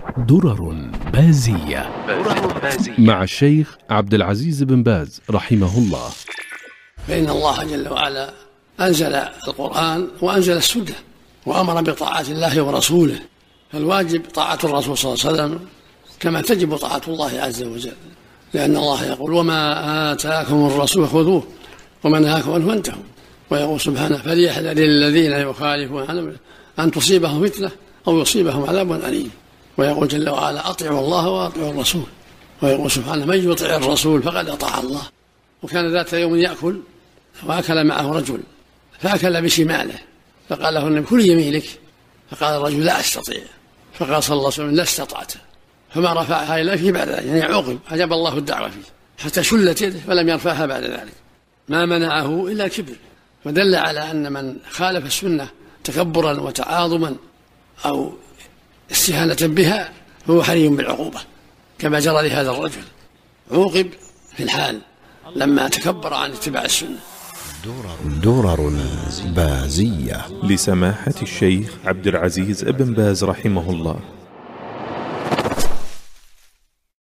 درر بازية مع الشيخ عبد العزيز بن باز رحمه الله. فإن الله جل وعلا أنزل القرآن وأنزل السنة وأمر بطاعة الله ورسوله، فالواجب طاعة الرسول صلى الله عليه وسلم كما تجب طاعة الله عز وجل، لأن الله يقول: وما آتاكم الرسول خذوه وما نهاكم عنه فانتهوا. ويقول سبحانه: فليحذر الذين يخالفون عن أمره أن تصيبهم فتنة أو يصيبهم عذاب أليم. ويقول جل وعلا: أطيعوا الله وأطيعوا الرسول. ويقول سبحانه: من يطع الرسول فقد أطاع الله. وكان ذات يوم يأكل وأكل معه رجل فأكل بشماله، فقال له النبي: كل يمينك. فقال الرجل: لا أستطيع. فقال صلى الله عليه وسلم: لا استطعت. فما رفعها إلا فيه بعد ذلك، يعني عوقب، أجاب الله الدعوة فيه حتى شلت يده فلم يرفعها بعد ذلك، ما منعه إلا كبر. فدل على أن من خالف السنة تكبرا وتعاظما أو استهانة بها هو حري بالعقوبة، كما جرى لهذا الرجل، عوقب في الحال لما تكبر عن اتباع السنة. درر بازية لسماحة الشيخ عبد العزيز بن باز رحمه الله.